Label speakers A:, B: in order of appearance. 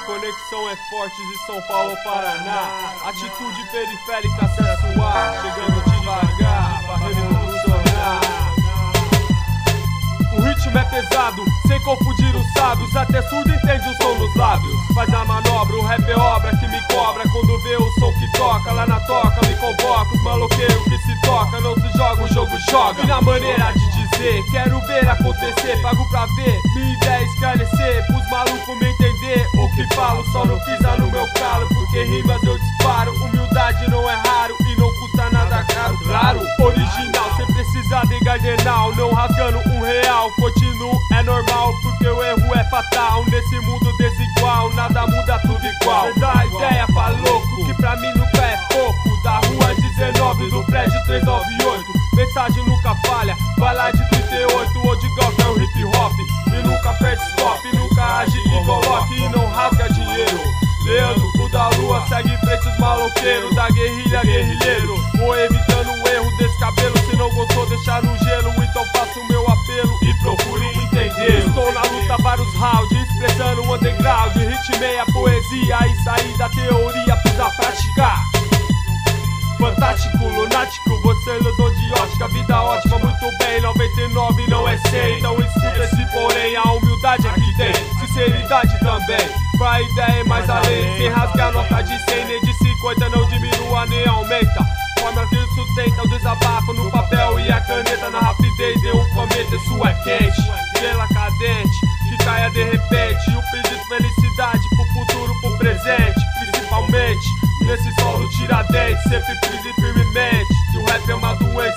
A: conexão é forte de São Paulo ao Paraná. Atitude periférica, acesso A, chegando devagar pra revolucionar. O ritmo é pesado, sem confundir os sábios. Até surdo entende o som nos lábios. Faz a manobra, o rap é obra que me cobra. Quando vê o som que toca, lá na toca me convoca. Os maloqueiros que se toca, não se joga, o jogo joga. E na maneira de dizer, quero ver acontecer. Pago pra ver, minha ideia é esclarecer. Pros malucos me entender o que falo. Só não pisa no meu calo, porque rimas eu disparo. Humildade não é raro e não custa nada caro. Claro, original, sem precisar de gardenal. Não rasgando R$1, continuo, é normal, porque o erro é fatal. Nesse mundo desigual, nada muda, tudo igual. Dá ideia pra louco, que pra mim nunca é pouco. Da rua 19, do prédio 398. Mensagem nunca falha, vai lá de 38. O de golf é o hip hop, e nunca perde stop. Nunca age e coloque e não rasga dinheiro. Leandro, o da lua, segue em frente os maloqueiros. Da guerrilha, guerrilheiro. Vou evitando o erro desse cabelo. Se não gostou, deixar no gelo. Então faço o meu apelo e procure entender. Estou na luta, vários rounds, expressando o underground. Ritmei a poesia e saí da teoria, precisa praticar. Fantástico, lunático, você é ilusão de ótica. Vida ótima, muito bem, 99 não é 100. Então escuta esse porém, a humildade aqui tem sinceridade também, pra ideia ir mais além. Sem rasgar nota de 100, nem de 50, não diminua nem aumenta. Forma que sustenta o desabafo no papel e a caneta. Na rapidez de um cometa, isso é quente, estrela cadente, que caia de repente. E o pedido de felicidade pro futuro, pro presente, principalmente nesse solo Tiradentes, sempre firmemente. Se o rap é uma doença,